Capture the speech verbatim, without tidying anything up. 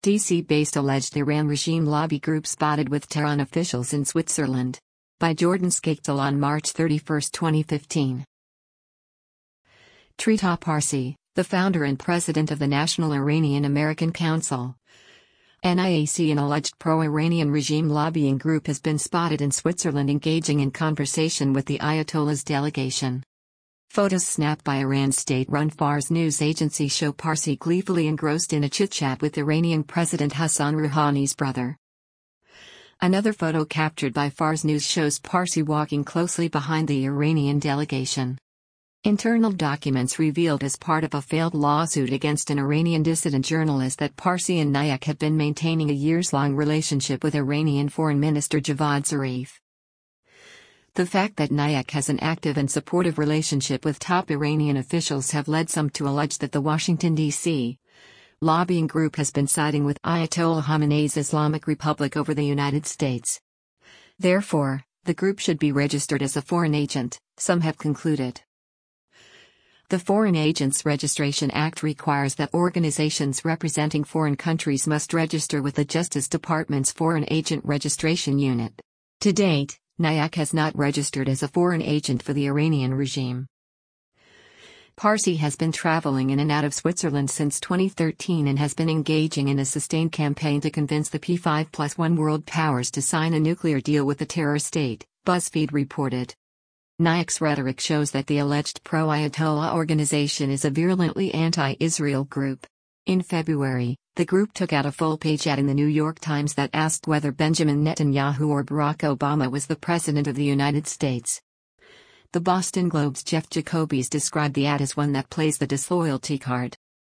D C-based alleged Iran regime lobby group spotted with Tehran officials in Switzerland. By Jordan Skaktal on March thirty-first, twenty fifteen. Trita Parsi, the founder and president of the National Iranian American Council N I A C, an alleged pro-Iranian regime lobbying group, has been spotted in Switzerland engaging in conversation with the Ayatollah's delegation. Photos snapped by Iran's state-run Fars news agency show Parsi gleefully engrossed in a chit-chat with Iranian President Hassan Rouhani's brother. Another photo captured by Fars News shows Parsi walking closely behind the Iranian delegation. Internal documents revealed as part of a failed lawsuit against an Iranian dissident journalist that Parsi and Nayak have been maintaining a years-long relationship with Iranian Foreign Minister Javad Zarif. The fact that Nayak has an active and supportive relationship with top Iranian officials have led some to allege that the Washington, D C lobbying group has been siding with Ayatollah Khamenei's Islamic Republic over the United States. Therefore, the group should be registered as a foreign agent, some have concluded. The Foreign Agents Registration Act requires that organizations representing foreign countries must register with the Justice Department's Foreign Agent Registration Unit. To date, Nayak has not registered as a foreign agent for the Iranian regime. Parsi has been traveling in and out of Switzerland since twenty thirteen and has been engaging in a sustained campaign to convince the P five plus one world powers to sign a nuclear deal with the terror state, BuzzFeed reported. Nayak's rhetoric shows that the alleged pro-Ayatollah organization is a virulently anti-Israel group. In February, the group took out a full-page ad in the New York Times that asked whether Benjamin Netanyahu or Barack Obama was the President of the United States. The Boston Globe's Jeff Jacobys described the ad as one that plays the disloyalty card.